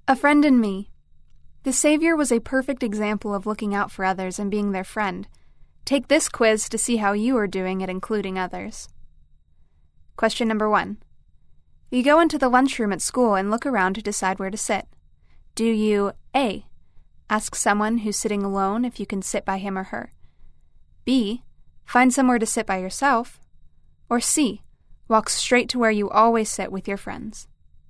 A friend in me. The Savior was a perfect example of looking out for others and being their friend. Take this quiz to see how you are doing at including others. Question number 1. You go into the lunchroom at school and look around to decide where to sit. Do you A. Ask someone who's sitting alone if you can sit by him or her? B. Find somewhere to sit by yourself? Or C. Walk straight to where you always sit with your friends?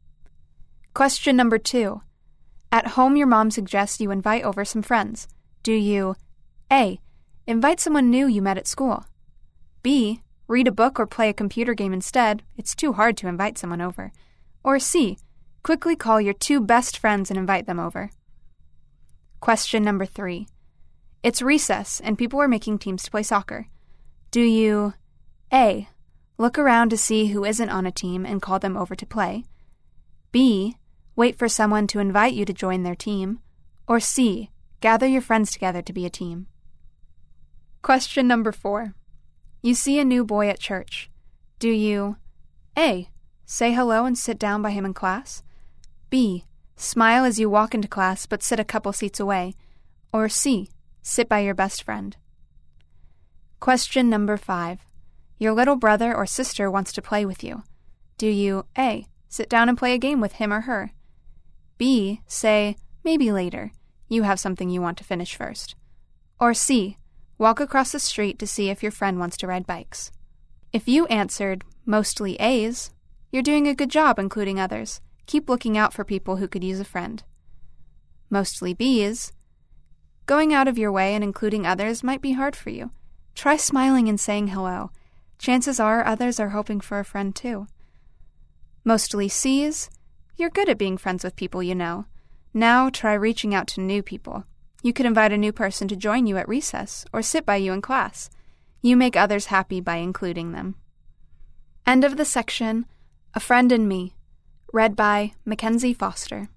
Question number 2. At home, your mom suggests you invite over some friends. Do you A. Invite someone new you met at school? B. Read a book or play a computer game instead. It's too hard to invite someone over. Or C. Quickly call your 2 best friends and invite them over? Question number 3. It's recess and people are making teams to play soccer. Do you A. Look around to see who isn't on a team and call them over to play? B. Wait for someone to invite you to join their team? Or C. Gather your friends together to be a team? Question number 4. You see a new boy at church. Do you A. Say hello and sit down by him in class? B. Smile as you walk into class but sit a couple seats away? Or C. Sit by your best friend? Question number 5. Your little brother or sister wants to play with you. Do you A. Sit down and play a game with him or her? B. Say, maybe later. You have something you want to finish first. Or C. Walk across the street to see if your friend wants to ride bikes. If you answered mostly A's, you're doing a good job including others. Keep looking out for people who could use a friend. Mostly B's, going out of your way and including others might be hard for you. Try smiling and saying hello. Chances are others are hoping for a friend too. Mostly C's, you're good at being friends with people you know. Now try reaching out to new people. You could invite a new person to join you at recess or sit by you in class. You make others happy by including them. End of the section, A Friend in Me, read by Mackenzie Foster.